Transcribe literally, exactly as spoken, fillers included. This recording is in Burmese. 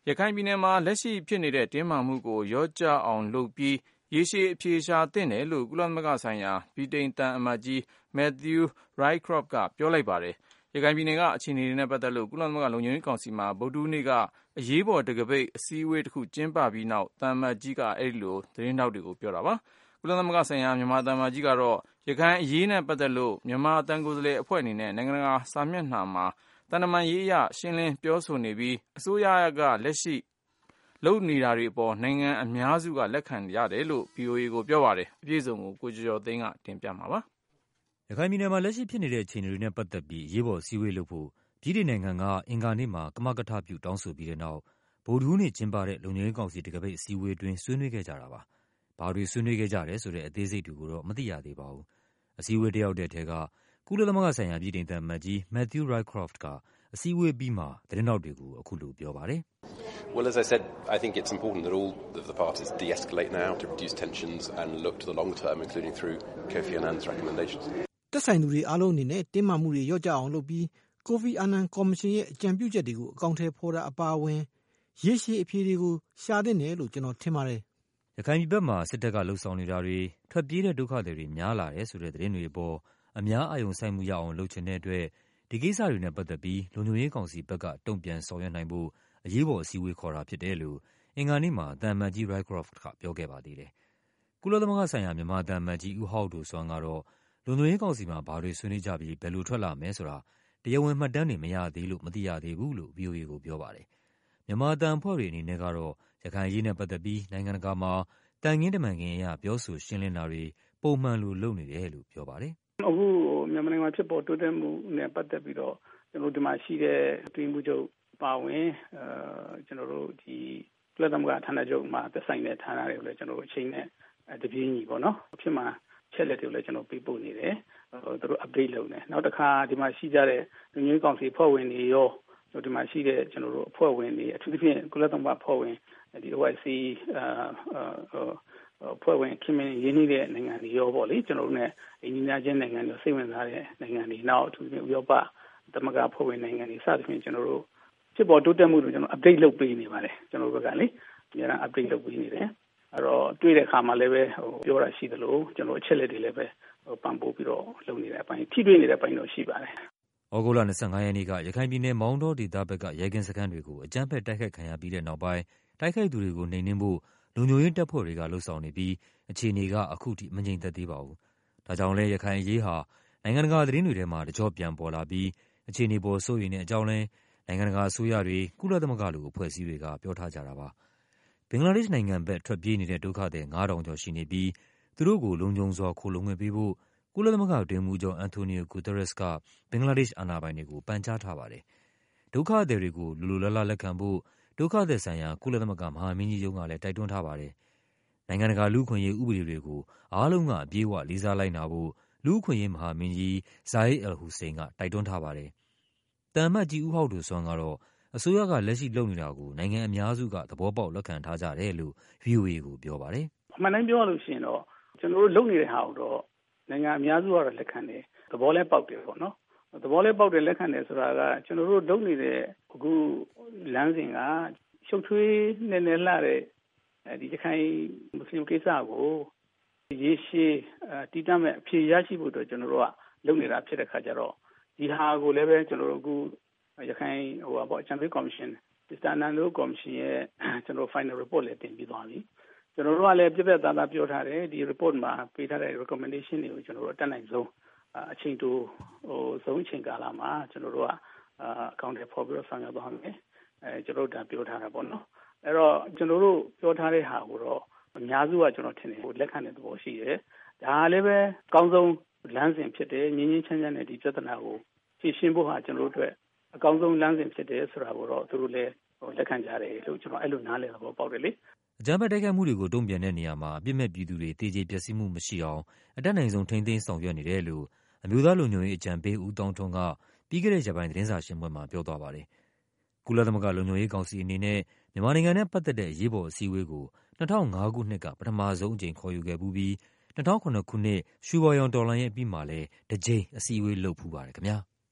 ရခိုင်ပြည်နယ်မှာလက်ရှိဖြစ်နေတဲ့တင်းမာမှုကိုလျော့ကျအောင်လုပ်ပြီးရေရှည်အဖြေရှာသင့်တယ်လို့ကုလသမဂ္ဂဆိုင်ရာဗြိတိန်သံအမတ်ကြီး Matthew Rycroft ကပြောလိုက်ပါတယ်။ရခိုင်ပြည်နယ်ကအခြေအနေတွေနဲ့ပတ်သက်လို့ကုလသမဂ္ဂလုံခြုံရေးကောင်စီမှာဗုဒ္ဓဟူးနေ့ကအရေးပေါ်တံခါးပိတ်အစည်းအဝေးတစ်ခုကျင်းပပြီးနောက်သံအမတ်ကြီးကအဲဒီလိုသတင်းထောက်တွေကိုပြောတာပါ။ကုလသမဂ္ဂဆိုင်ရာမြန်မာသံအမတ်ကြီးကတော့ရခိုင်အရေးနဲ့ပတ်သက်လို့မြန်မာအသံကိုယ်စားလှယ်အဖွဲ့အနေနဲ့နိုင်ငံတကာစာမျက်နှာမှာတန်တမန်ရေးအရရှင်းလင်းပြောဆိုနေပြီးအစိုးရကလက်ရှိလုပ်နေတာတွေအပေါ်နိုင်ငံအများစုကလက်ခံရတယ်လို့ ဗွီအိုအေကိုပြောပါတယ်။အပြည့်အစုံကိုကိုကျော်ကျော်သိန်းကတင်ပြမှာပါ။ရခိုင်ပြည်နယ်မှာလက်ရှိဖြစ်နေတဲ့အခြေအနေတွေနဲ့ပတ်သက်ပြီးအရေးပေါ်အစည်းအဝေးလုပ်ဖို့ဗြိတိန်နိုင်ငံကအင်္ဂါနေ့မှာကမကထပြုတောင်းဆိုပြီးတဲ့နောက်ဗုဒ္ဓဟူးနေ့ကျင်းပတဲ့လုံခြုံရေးကောင်စီတံခါးပိတ်အစည်းအဝေးအတွင်းဆွေးနွေးခဲ့ကြတာပါ။ဘာတွေဆွေးနွေးခဲ့ကြတယ်ဆိုတဲ့အသေးစိတ်တွေကိုတော့မသိရသေးပါဘူး။အစည်းအဝေးတက်ရောက်တဲ့ထဲကကုလသမဂ္ဂဆိုင်ရာဗြိတိန်သံအမတ်ကြီး Matthew Rycroft ကအစည်းအဝေးပြီးမှသတင်းထောက်တွေကိုအခုလိုပြောပါတယ်။ Well, as I said, I think it's important that all of the parties de-escalate now to reduce tensions and look to the long term, including through Kofi Annan's recommendations. တက်ဆိုင်သူတွေအားလုံးအနေနဲ့တင်းမာမှုတွေလျော့ကျအောင်လုပ်ပြီး Kofi Annan ကော်မရှင်ရဲ့အကြံပြုချက်တွေကိုအကောင့်ထဲဖော်တာအပါအဝင်ရေရှည်အဖြေတွေကိုရှာသင့်တယ်လို့ကျွန်တော်ထင်ပါတယ်။ရခိုင်ပြည်ဘက်မှာစစ်တပ်ကလှုပ်ဆောင်နေတာတွေထွက်ပြေးတဲ့ဒုက္ခသည်တွေများလာတယ်ဆိုတဲ့သတင်းတွေအပေါ်အများအာရုံစိုက်မှုရအောင်လုပ်ချင်တဲ့အတွက်ဒီကိစ္စတွေနဲ့ပတ်သက်ပြီးလုံခြုံရေးကောင်စီဘက်ကတုံ့ပြန်ဆောင်ရွက်နိုင်ဖို့အရေးပေါ်အစည်းအဝေးခေါ်တာဖြစ်တယ်လို့အင်္ဂါနေ့မှာသံအမတ်ကြီး Rycroft ကပြောခဲ့ပါသေးတယ်။ကုလသမဂ္ဂဆိုင်ရာမြန်မာသံအမတ်ကြီးဦးဟောက်ဒိုဆွမ်းကတော့လုံခြုံရေးကောင်စီမှာဘာတွေဆွေးနွေးကြပြီးဘယ်လိုထွက်လာမယ်ဆိုတာတရားဝင်မှတ်တမ်းတွေမရသေးလို့မသိရသေးဘူးလို့ ဗွီအိုအေကိုပြောပါတယ်။မြန်မာသံအဖွဲ့တွေအနေနဲ့ကတော့ရခိုင်အရေးနဲ့ပတ်သက်ပြီးနိုင်ငံတကာမှာတန်ငင်းတမန်ခင်းအရပြောဆိုရှင်းလင်းတာတွေပုံမှန်လိုလုပ်နေတယ်လို့ပြောပါတယ်။အခုမြန်မာနိုင်ငံမှာဖြစ်ပေါ်တိုးတက်မှုနဲ့ပတ်သက်ပြီးတော့ကျွန်တော်ဒီမှာရှိတဲ့တွင်းမှုချုပ်ပါဝင်အဲကျွန်တော်တို့ဒီကုလသမဂ္ဂဌာနချုပ်မှာသက်ဆိုင်တဲ့ဌာနတွေကိုလည်းကျွန်တော်တို့အချိန်နဲ့တပြေးညီပေါ့နော်ဖြစ်မှာချက်လက်တွေကိုလည်းကျွန်တော်ပေးပို့နေတယ်သူတို့ update လုပ်နေနောက်တစ်ခါဒီမှာရှိကြတဲ့လူမျိုးကောင်စီဖွဲ့ဝင်တွေရောဒီမှာရှိတဲ့ကျွန်တော်တို့အဖွဲ့ဝင်တွေအထူးသဖြင့်ကုလသမဂ္ဂဖွဲ့ဝင်ဒီ O I C အာဖွဲ့ဝင်ခင်မင်းရင်းနှီးတဲ့နိုင်ငံတွေရောပေါ့လေကျွန်တော်တို့ ਨੇ အင်ဂျင်နီယာချင်းနိုင်ငံတွေစိတ်ဝင်စားတဲ့နိုင်ငံတွေနောက်အထူးသဖြင့်ဥရောပသမဂ္ဂဖွဲ့ဝင်နိုင်ငံတွေစသဖြင့်ကျွန်တော်တို့ဖြစ်ပေါ်တိုးတက်မှုတွေကျွန်တော် update လုပ်ပေးနေပါတယ်ကျွန်တော်တို့ဘက်ကလေအများအား update လုပ်ပေးနေတယ်အဲ့တော့တွေ့တဲ့အခါမှာလည်းပဲဟိုပြောတာရှိသလိုကျွန်တော်အချက်လက်တွေလည်းပဲဟိုပံ့ပိုးပြီးတော့လုပ်နေတဲ့အပိုင်းထိတွေ့နေတဲ့အပိုင်းတော့ရှိပါတယ်။ဩဂုတ်လ၂၅ရက်နေ့ကရခိုင်ပြည်နယ်မောင်တောဒေသဘက်ကရဲကင်းစခန်းတွေကိုအကြမ်းဖက်တိုက်ခိုက်ခံရပြီးတဲ့နောက်ပိုင်းတိုက်ခိုက်သူတွေကိုနှိမ်နင်းဖို့လုံခြုံရေးတပ်ဖွဲ့တွေကလှုံ့ဆော်နေပြီးအခြေအနေကအခုထိမငြိမ်သက်သေးပါဘူး။ဒါကြောင့်လဲရခိုင်အရေးဟာနိုင်ငံတကာသတင်းတွေထဲမှာတကြော့ပြန်ပေါ်လာပြီးအခြေအနေပေါ်စိုးရိမ်တဲ့အကြောင်းလဲနိုင်ငံတကာအစိုးရတွေကုလသမဂ္ဂလိုအဖွဲ့အစည်းတွေကပြောထားကြတာပါ။ဘင်္ဂလားဒေ့ရှ်နိုင်ငံဘက်ထွက်ပြေးနေတဲ့ဒုက္ခသည်ငါးထောင်ကျော်ရှိနေပြီးသူတို့ကိုလုံခြုံစွာခိုလှုံခွင့်ပေးဖို့ကုလသမဂ္ဂအတွင်းရေးမှူးချုပ်အန်တိုနီယိုဂူတာရက်စ်ကဘင်္ဂလားဒေ့ရှ်အာဏာပိုင်တွေကိုပန်ကြားထားပါတယ်။ဒုက္ခသည်တွေကိုလူလိုလားလားလက်ခံဖို့ဒုက္ခသည်ဆိုင်ရာကုလသမဂ္ဂမဟာမင်းကြီးရုံးကလည်းတိုက်တွန်းထားပါတယ်။နိုင်ငံတကာလူ့အခွင့်အရေးဥပဒေတွေကိုအားလုံးကအပြည့်အဝလေးစားလိုက်နာဖို့လူ့အခွင့်အရေးမဟာမင်းကြီးဇိုင်းအယ်လ်ဟူစိန်ကတိုက်တွန်းထားပါတယ်။တန်မတ်ကြီးဦးဟောက်ဒိုဆွမ်းကတော့အစိုးရကလက်ရှိလုပ်နေတာကိုနိုင်ငံအများစုကသဘောပေါက်လက်ခံထားကြတယ်လို့ ဗွီအိုအေကိုပြောပါတယ်။အမှန်တမ်းပြောရလို့ရှိရင်တော့ကျွန်တော်တို့လုပ်နေတဲ့ဟာတော့နိုင်ငံအများစုကတော့လက်ခံတယ်သဘောလဲပေါက်တယ်ပေါ့နော်သဘောလဲပေါက်တယ်လက်ခံတယ်ဆိုတာကကျွန်တော်တို့လုပ်နေတဲ့အခုလမ်းစဉ်ကရှုပ်ထွေးနေနေလာတဲ့ဒီတစ်ခိုင်မွတ်စလင်ကိစ္စကိုရေရှည်တည်တံ့မဲ့အဖြေရရှိဖို့အတွက်ကျွန်တော်တို့ကလုပ်နေတာဖြစ်တဲ့ခါကျတော့ဒီဟာကိုလည်းပဲကျွန်တော်တို့အခုရခိုင်ဟိုပါပေါ့ Champion Commission ဒီစတန်နန်တို့ Commission ရဲ့ကျွန်တော် final report လည်းတင်ပြီးသွားပြီကျွန်တော်တို့ကလည်းပြည့်ပြည့်သားသားပြောထားတယ်ဒီ report မှာပေးထားတဲ့ recommendation တွေကိုကျွန်တော်တို့အတက်နိုင်ဆုံးအချိန်တိုဟိုဆုံးအချိန်ကာလမှာကျွန်တော်တို့ကအကောင့်တွေဖော်ပြီးတော့ဆောင်ရွက်သွားမယ်အဲကျွန်တော်တို့ဒါပြောထားတာပေါ့နော်အဲ့တော့ကျွန်တော်တို့ပြောထားတဲ့ဟာကိုတော့အများစုကကျွန်တော်ထင်တယ်ဟိုလက်ခံတဲ့သဘောရှိတယ်ဒါလည်းပဲအကောင်းဆုံးလမ်းစဉ်ဖြစ်တယ်ငြင်းငြင်းချမ်းချမ်းနဲ့ဒီပြဿနာကိုဖြေရှင်းဖို့ဟာကျွန်တော်တို့အတွက်အကောင်းဆုံးလမ်းစဉ်ဖြစ်တယ်ဆိုတာကိုတော့သူတို့လည်းဟိုလက်ခံကြတယ်လို့ကျွန်တော်အဲ့လိုနားလည်သဘောပေါက်တယ်လေအကြမ်းဖက်တိုက်ခိုက်မှုတွေကိုတုံ့ပြန်တဲ့နေရာမှာအပြစ်မဲ့ပြည်သူတွေတေကျေပျက်စီးမှုမရှိအောင်အတတ်နိုင်ဆုံးထိန်းသိမ်းဆောင်ရွက်နေတယ်လို့အမျိုးသားလုံခြုံရေးအကြံပေးဦးတောင်းထွန်းကပြီးခဲ့တဲ့ရက်ပိုင်းသတင်းစာရှင်းပွဲမှာပြောသွားပါတယ်။ကုလသမဂ္ဂလုံခြုံရေးကောင်စီအနေနဲ့မြန်မာနိုင်ငံနဲ့ပတ်သက်တဲ့အရေးပေါ်အစည်းအဝေးကို၂၀၀၅ခုနှစ်ကပထမဆုံးအကြိမ်ခေါ်ယူခဲ့ပြီး၂၀၀၇ခုနှစ်ရွှေဝါရောင်တော်လှန်ရေးအပြီးမှာလည်းတစ်ကြိမ်အစည်းအဝေးလုပ်ဖူးပါတယ်ခင်ဗျာ။